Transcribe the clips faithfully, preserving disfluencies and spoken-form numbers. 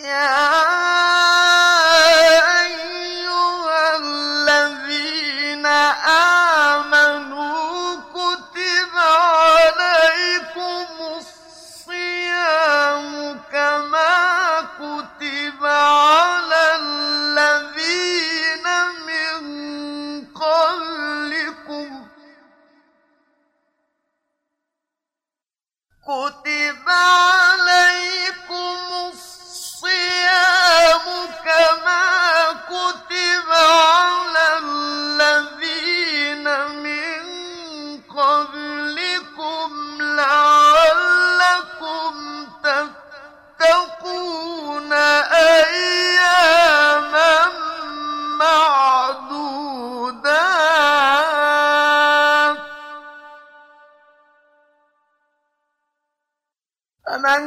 يَا أَيُّهَا الَّذِينَ آمَنُوا كُتِبَ عَلَيْكُمُ الصِّيَامُ كَمَا كُتِبَ عَلَى الَّذِينَ مِن قَبْلِكُمْ كُتِبَ عَلَيْكُمُ الصِّيَامُ كَمَا كُتِبَ عَلَى الَّذِينَ مِن قَبْلِكُمْ لَعَلَّكُمْ تَتَّقُونَ أَيَّامًا مَّعْدُودَاتٍ ۚ فَمَن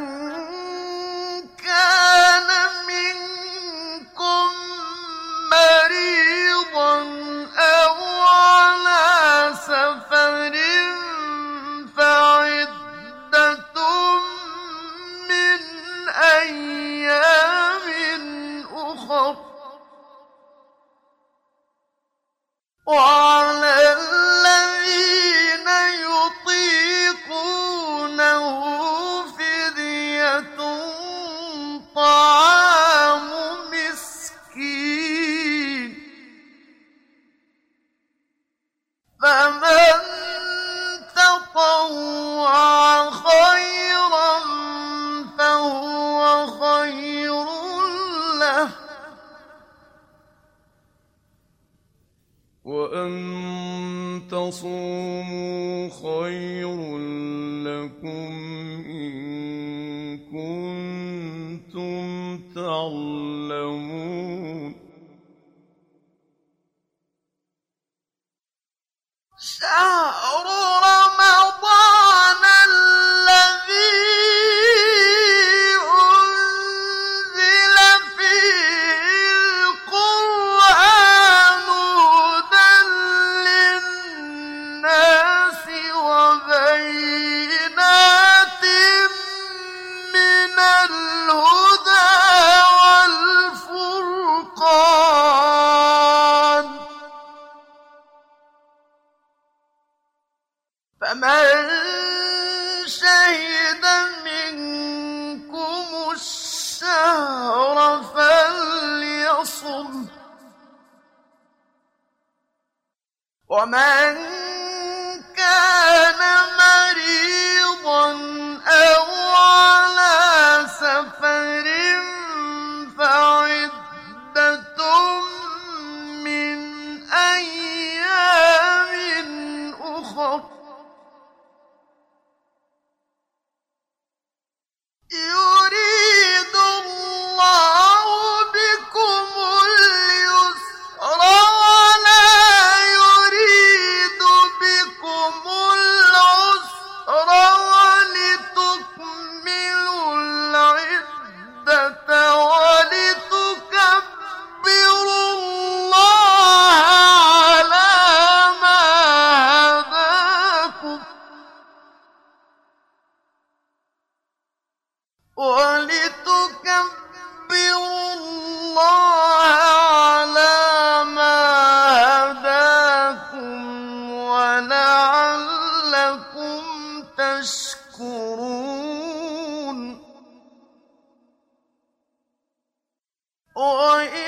كَانَ مِنكُم مَّرِيضًا أَوْ عَلَىٰ سَفَرٍ فَعِدَّةٌ مِّنْ أَيَّامٍ أُخَرَ ۚ وَعَلَى الَّذِينَ يُطِيقُونَهُ فِدْيَةٌ طَعَامُ مِسْكِينٍ ۖ فَمَن تَطَوَّعَ خَيْرًا فَهُوَ خَيْرٌ لَّهُ ۚ وَأَن تَصُومُوا خَيْرٌ لَّكُمْ إِن كُنتُمْ تَعْلَمُونَ. شَهْرُ رَمَضَانَ الَّذِي أُنزِلَ فِيهِ الْقُرْآنُ هُدًى لِّلنَّاسِ وَبَيِّنَاتٍ مِّنَ الْهُدَىٰ وَالْفُرْقَانِ ۚ فَمَن شَهِدَ مِنكُمُ الشَّهْرَ فَلْيَصُمْهُ ۖ وَمَن كَانَ مَرِيضًا أَوْ عَلَىٰ سَفَرٍ فَعِدَّةٌ مِّنْ أَيَّامٍ أُخَرَ ۚ يُرِيدُ اللَّهُ بِكُمُ الْيُسْرَ وَلَا يُرِيدُ بِكُمُ الْعُسْرَ وَلِتُكْمِلُوا الْعِدَّةَ وَلِتُكَبِّرُوا اللَّهَ عَلَىٰ مَا هَدَاكُمْ وَلِتُكَبِّرُوا اللَّهَ عَلَىٰ مَا هَدَاكُمْ وَلَعَلَّكُمْ تَشْكُرُونَ. وَإِن